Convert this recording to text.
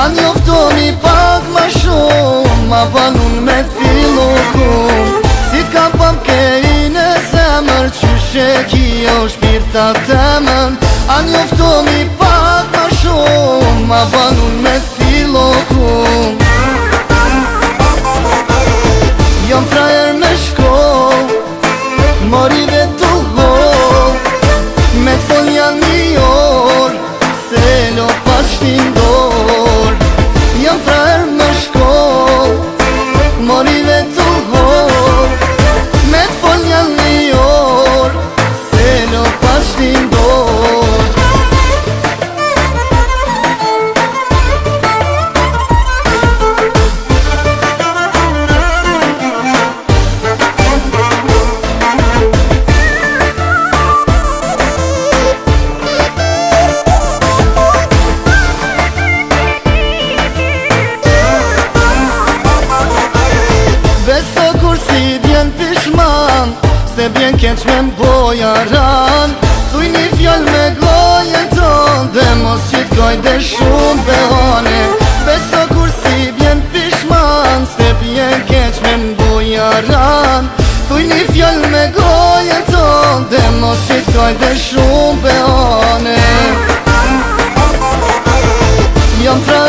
A njoftomi pak ma shumë, ma banun me fillu kum. Si t'ka papke i në zemër, qyshe kjo shpirta temën. A njoftomi pak ma shumë, ma banun me fillu kum. Jam frajer me shkoll, mori vetu gol, me t'fol janë një orë, se lo pashtin dorë. Jam frajer me shkoll, mori vetu gol, me t'fol janë një orë, se lo pashtin dorë. Beso kur si vjen pishman, se vjen keq me m'boja ran. Thuj një fjall me gojën ton, dhe mos qitkoj dhe shumë behane. Beso kur si vjen pishman, se vjen keq me m'boja ran. Thuj një fjall me gojën ton, dhe mos qitkoj dhe shumë behane. Jam fra